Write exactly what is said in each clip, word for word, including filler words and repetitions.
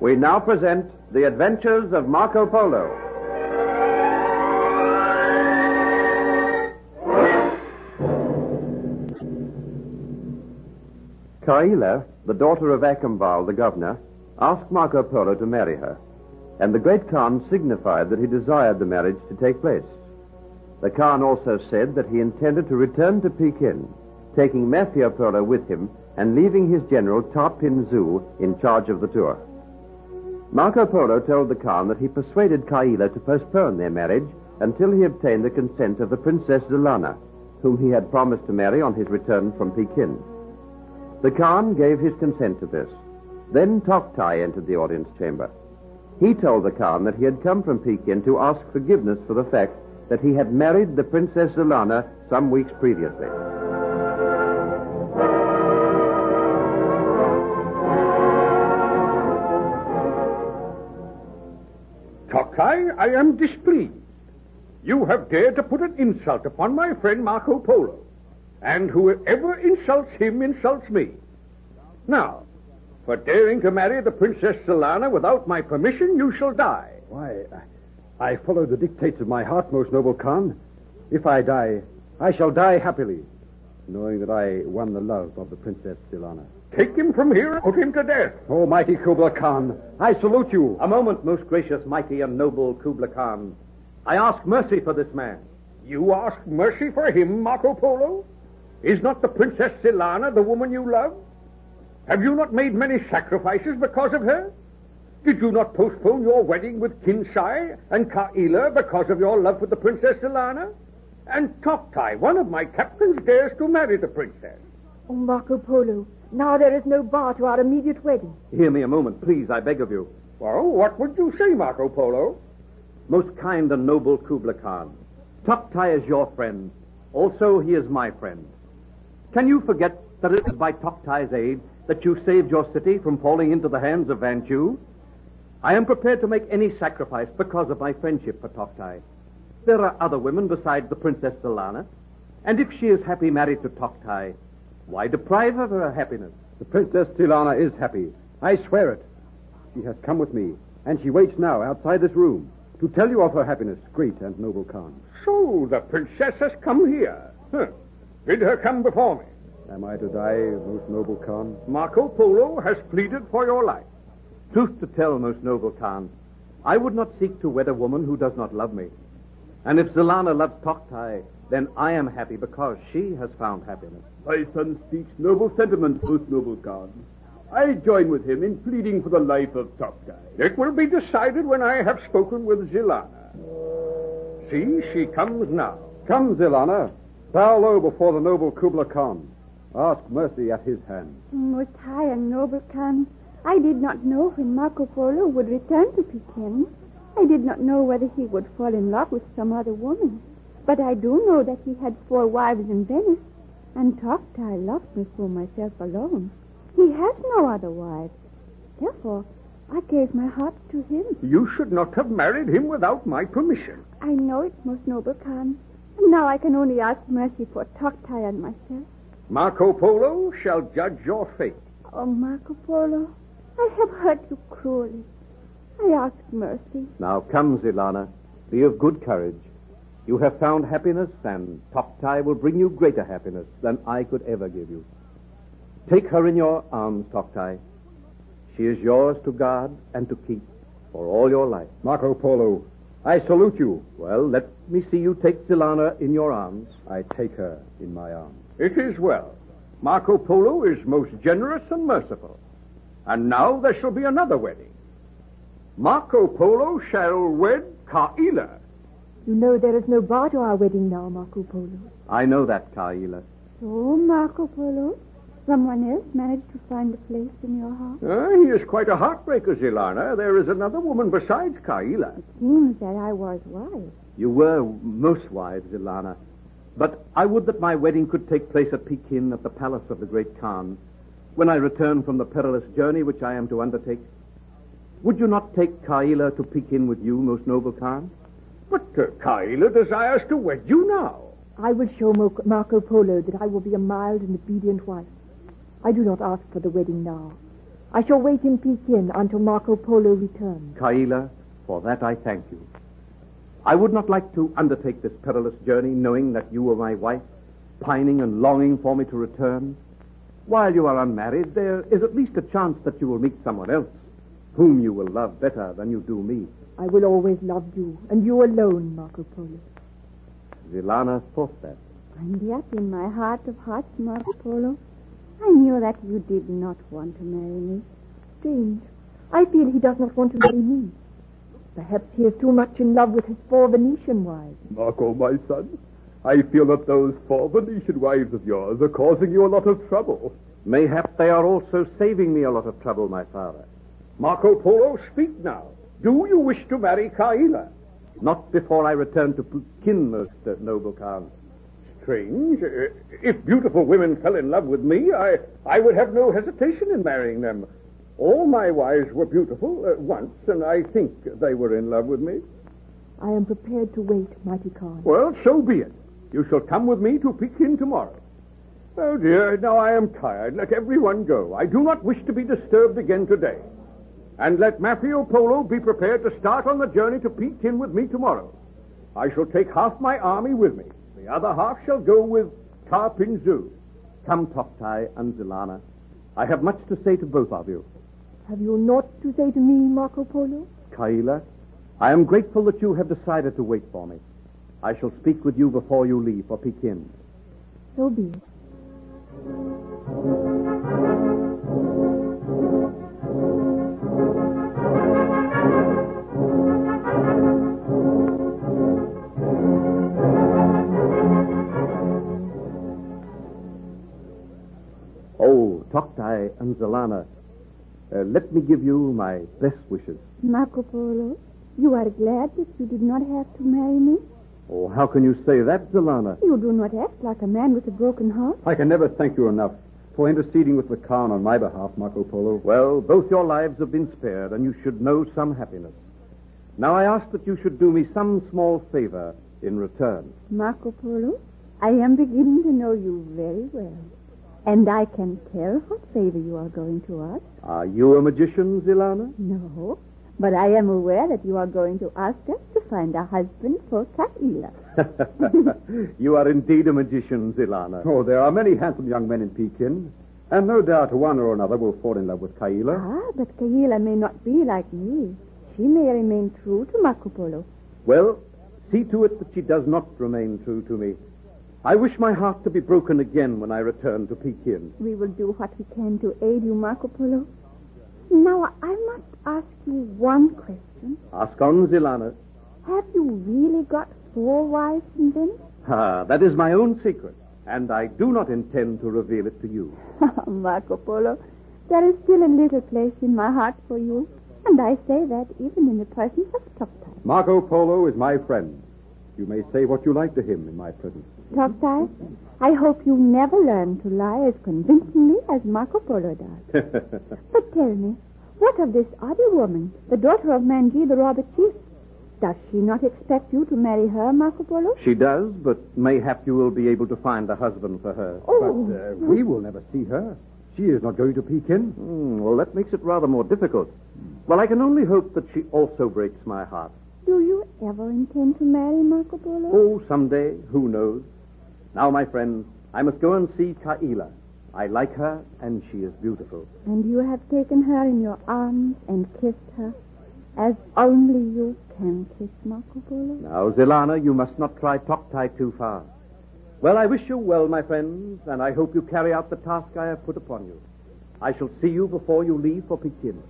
We now present The Adventures of Marco Polo. Kaila, the daughter of Akambal, the governor, asked Marco Polo to marry her, and the great Khan signified that he desired the marriage to take place. The Khan also said that he intended to return to Pekin, taking Marco Polo with him and leaving his general Tarpin Zu in charge of the tour. Marco Polo told the Khan that he persuaded Kaila to postpone their marriage until he obtained the consent of the Princess Zelana, whom he had promised to marry on his return from Pekin. The Khan gave his consent to this. Then Toktai entered the audience chamber. He told the Khan that he had come from Pekin to ask forgiveness for the fact that he had married the Princess Zelana some weeks previously. Toktai, I am displeased. You have dared to put an insult upon my friend Marco Polo, and whoever insults him insults me. Now, for daring to marry the Princess Zelana without my permission, you shall die. Why, I, I follow the dictates of my heart, most noble Khan. If I die, I shall die happily, knowing that I won the love of the Princess Zelana. Take him from here and put him to death. Oh, mighty Kubla Khan, I salute you. A moment, most gracious, mighty, and noble Kubla Khan. I ask mercy for this man. You ask mercy for him, Marco Polo? Is not the Princess Zelana the woman you love? Have you not made many sacrifices because of her? Did you not postpone your wedding with Kinsai and Kaila because of your love for the Princess Zelana? And Toktai, one of my captains, dares to marry the princess. Oh, Marco Polo, now there is no bar to our immediate wedding. Hear me a moment, please, I beg of you. Well, what would you say, Marco Polo? Most kind and noble Kubla Khan, Toktai is your friend. Also, he is my friend. Can you forget that it is by Toktai's aid that you saved your city from falling into the hands of Vanchu? I am prepared to make any sacrifice because of my friendship for Toktai. There are other women besides the Princess Zelana, and if she is happy married to Toktai, why deprive her of her happiness? The Princess Zelana is happy. I swear it. She has come with me, and she waits now outside this room to tell you of her happiness, great and noble Khan. So the princess has come here. Huh. Bid her come before me. Am I to die, most noble Khan? Marco Polo has pleaded for your life. Truth to tell, most noble Khan, I would not seek to wed a woman who does not love me. And if Zelana loves Toktai, then I am happy because she has found happiness. My son speaks noble sentiments, most noble Khan. I join with him in pleading for the life of Toktai. It will be decided when I have spoken with Zelana. See, she comes now. Come, Zelana. Bow low before the noble Kubla Khan. Ask mercy at his hand. Most high and noble Khan, I did not know when Marco Polo would return to Pekin. I did not know whether he would fall in love with some other woman. But I do know that he had four wives in Venice, and Toktai loved me for myself alone. He has no other wives. Therefore, I gave my heart to him. You should not have married him without my permission. I know it, most noble Khan. And now I can only ask mercy for Toktai and myself. Marco Polo shall judge your fate. Oh, Marco Polo, I have hurt you cruelly. I ask mercy. Now come, Zelana. Be of good courage. You have found happiness, and Toktai will bring you greater happiness than I could ever give you. Take her in your arms, Toktai. She is yours to guard and to keep for all your life. Marco Polo, I salute you. Well, let me see you take Zelana in your arms. I take her in my arms. It is well. Marco Polo is most generous and merciful. And now there shall be another wedding. Marco Polo shall wed Kaila. You know there is no bar to our wedding now, Marco Polo. I know that, Kaila. So, Marco Polo, someone else managed to find a place in your heart? Uh, he is quite a heartbreaker, Zelana. There is another woman besides Kaila. It seems that I was wise. You were most wise, Zelana. But I would that my wedding could take place at Pekin at the palace of the great Khan when I return from the perilous journey which I am to undertake. Would you not take Kaila to Pekin with you, most noble Khan? But uh, Kaila desires to wed you now. I will show Mo- Marco Polo that I will be a mild and obedient wife. I do not ask for the wedding now. I shall wait in Pekin until Marco Polo returns. Kaila, for that I thank you. I would not like to undertake this perilous journey knowing that you were my wife, pining and longing for me to return. While you are unmarried, there is at least a chance that you will meet someone else, whom you will love better than you do me. I will always love you, and you alone, Marco Polo. Zilana thought that. And yet, in my heart of hearts, Marco Polo, I knew that you did not want to marry me. Strange. I feel he does not want to marry me. Perhaps he is too much in love with his four Venetian wives. Marco, my son, I feel that those four Venetian wives of yours are causing you a lot of trouble. Mayhap they are also saving me a lot of trouble, my father. Marco Polo, speak now. Do you wish to marry Kaila? Not before I return to Pekin, most uh, noble Khan. Strange. Uh, if beautiful women fell in love with me, I, I would have no hesitation in marrying them. All my wives were beautiful uh, once, and I think they were in love with me. I am prepared to wait, mighty Khan. Well, so be it. You shall come with me to Pekin tomorrow. Oh, dear, now I am tired. Let everyone go. I do not wish to be disturbed again today. And let Mafio Polo be prepared to start on the journey to Pekin with me tomorrow. I shall take half my army with me. The other half shall go with Tarpinzu. Come, Toktai and Zilana. I have much to say to both of you. Have you naught to say to me, Marco Polo? Kaila, I am grateful that you have decided to wait for me. I shall speak with you before you leave for Pekin. So be it. Oh, Toktai and Zilana, uh, let me give you my best wishes. Marco Polo, you are glad that you did not have to marry me? Oh, how can you say that, Zilana? You do not act like a man with a broken heart. I can never thank you enough for interceding with the Khan on my behalf, Marco Polo. Well, both your lives have been spared, and you should know some happiness. Now I ask that you should do me some small favor in return. Marco Polo, I am beginning to know you very well. And I can tell what favor you are going to ask. Are you a magician, Zilana? No, but I am aware that you are going to ask us to find a husband for Kaila. You are indeed a magician, Zilana. Oh, there are many handsome young men in Pekin, and no doubt one or another will fall in love with Kaila. Ah, but Kaila may not be like me. She may remain true to Marco Polo. Well, see to it that she does not remain true to me. I wish my heart to be broken again when I return to Pekin. We will do what we can to aid you, Marco Polo. Now, I must ask you one question. Ask on, Zilana. Have you really got four wives in Venice? Ah, that is my own secret, and I do not intend to reveal it to you. Marco Polo, there is still a little place in my heart for you, and I say that even in the presence of Toktai. Marco Polo is my friend. You may say what you like to him in my presence. Toktai, I hope you never learn to lie as convincingly as Marco Polo does. But tell me, what of this other woman, the daughter of Manji, the robber chief? Does she not expect you to marry her, Marco Polo? She does, but mayhap you will be able to find a husband for her. Oh. But uh, we will never see her. She is not going to Pekin. Hmm, well, that makes it rather more difficult. Well, I can only hope that she also breaks my heart. Do you ever intend to marry Marco Polo? Oh, someday. Who knows? Now, my friends, I must go and see Kaila. I like her, and she is beautiful. And you have taken her in your arms and kissed her, as only you can kiss Marco Polo? Now, Zilana, you must not try Toktai too far. Well, I wish you well, my friends, and I hope you carry out the task I have put upon you. I shall see you before you leave for Pekin.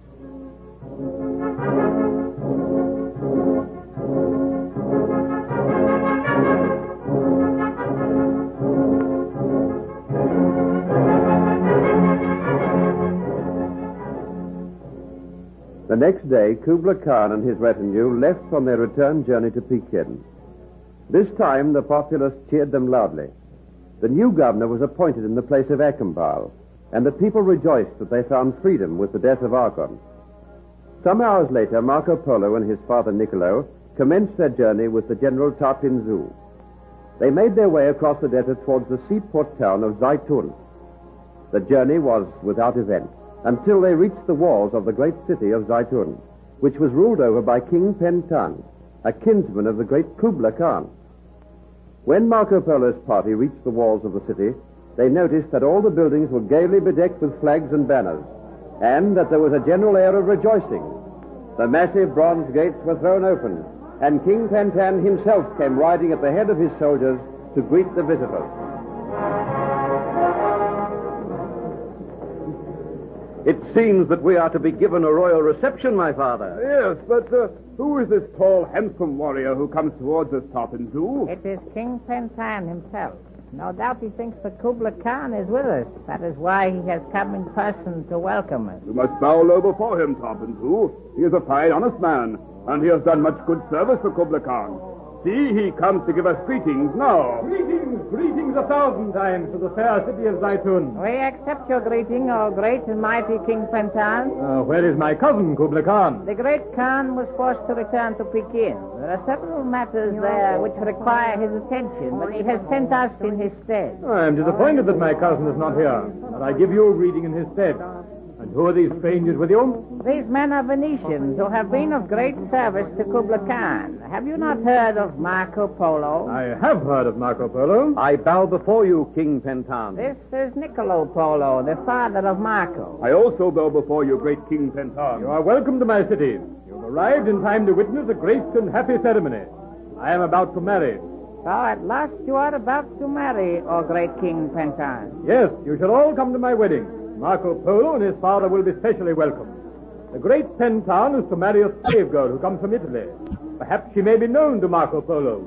The next day, Kubla Khan and his retinue left on their return journey to Pekin. This time, the populace cheered them loudly. The new governor was appointed in the place of Ekambal, and the people rejoiced that they found freedom with the death of Argon. Some hours later, Marco Polo and his father Niccolo commenced their journey with the General Tarpinzu. They made their way across the desert towards the seaport town of Zaitun. The journey was without event. until they reached the walls of the great city of Zaitun, which was ruled over by King Pentan, a kinsman of the great Kubla Khan. When Marco Polo's party reached the walls of the city, they noticed that all the buildings were gaily bedecked with flags and banners, and that there was a general air of rejoicing. The massive bronze gates were thrown open, and King Pentan himself came riding at the head of his soldiers to greet the visitors. It seems that we are to be given a royal reception, my father. Yes, but uh, who is this tall, handsome warrior who comes towards us, Tarpentu? It is King Pentan himself. No doubt he thinks the Kubla Khan is with us. That is why he has come in person to welcome us. You must bow low before him, Tarpentu. He is a fine, honest man, and he has done much good service for Kubla Khan. See, he comes to give us greetings now. Greetings, greetings a thousand times to the fair city of Zaitun. We accept your greeting, O great and mighty King Pentan. Uh, where is my cousin, Kubla Khan? The great Khan was forced to return to Pekin. There are several matters there which require his attention, but he has sent us in his stead. I am disappointed that my cousin is not here, but I give you a greeting in his stead. And who are these strangers with you? These men are Venetians who have been of great service to Kubla Khan. Have you not heard of Marco Polo? I have heard of Marco Polo. I bow before you, King Pentan. This is Niccolo Polo, the father of Marco. I also bow before you, great King Pentan. You are welcome to my city. You have arrived in time to witness a great and happy ceremony. I am about to marry. So at last you are about to marry, O great King Pentan. Yes, you shall all come to my wedding. Marco Polo and his father will be specially welcome. The great Pentan is to marry a slave girl who comes from Italy. Perhaps she may be known to Marco Polo.